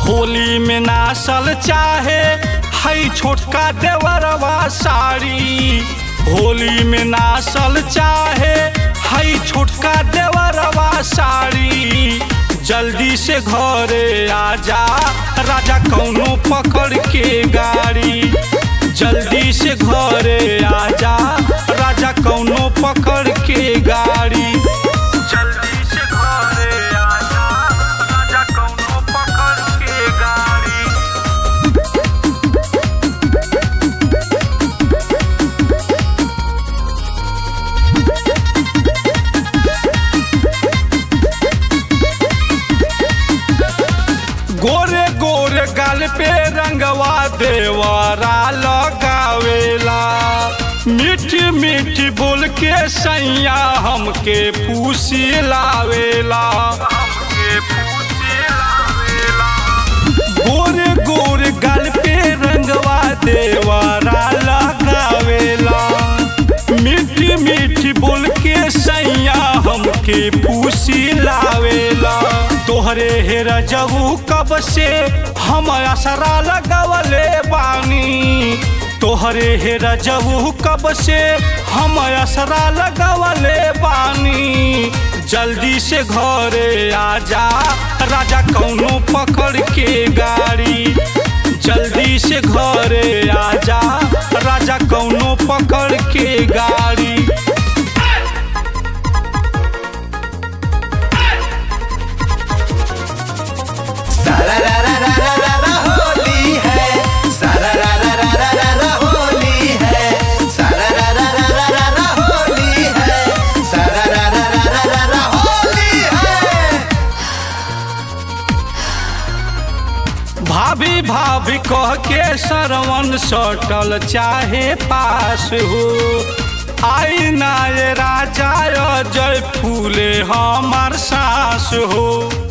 होली में नासल चाहे हई छोटका देवरवा साड़ी। होली में नासल चाहे हई छोटका देवरवा साड़ी। जल्दी से घरे आजा राजा कौनो पकड़ के गाड़ी। जल्दी से घरे आजा राजा कौनो पकड़ के गाड़ी। जल्दी से घरे आजा राजा कौनो पकड़ के गाड़ी। गोरे गोरे गाल पे रंगवा देवरा लगावेला। मीठी मीठी बोल के सैया हमके पूसी लावेला। गोरे गोरे गाल पे रंगवा देवरा लगावेला। मीठी मीठी बोल के सैया हमके पूसी लावेला। तोहरे हेरा जबू कब से हम असरा लगवले बानी। तोहरे हेरा जबू कब से हम असरा लगवले बानी। जल्दी से घरे आजा राजा कौनो पकड़ के गाड़ी। जल्दी से घरे आजा राजा कौनो पकड़ के गाड़ी। होली है होली है होली है होली है। भाभी भाभी कह के सरवन सटल चाहे पास हो। आई ना ये राजा जय फूले हमार सास हो।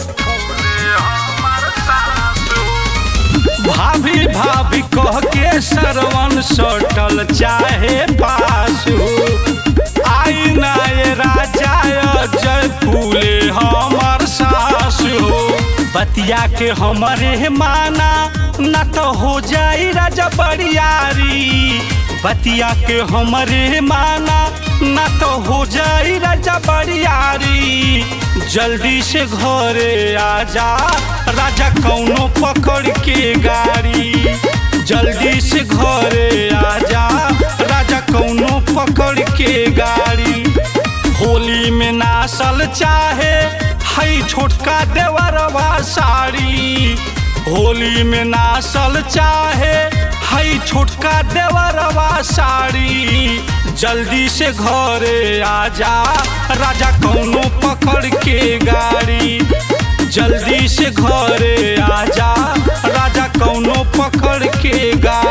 भाभी भाभी कह के सरवन सटल चाहे पास हो। आई ना ये राजा जय फूले हमार सास हो। बतिया के हमारे माना न तो हो जाई राजा बरियारी। बतिया के हमारे माना न तो हो जाई राजा बरियारी। जल्दी से घरे आजा राजा कौनो पकड़ के गाड़ी। जल्दी से घरे आजा राजा कौनो पकड़ के गाड़ी। होली में नासल चाहे हई छोटका देवरवा साड़ी। होली में नासल चाहे हई छोटका देवरवा साड़ी। जल्दी से घरे आजा राजा कौनो पकड़ के गाड़ी। जल्दी से घरे आजा राजा कौनो पकड़ के गाड़ी।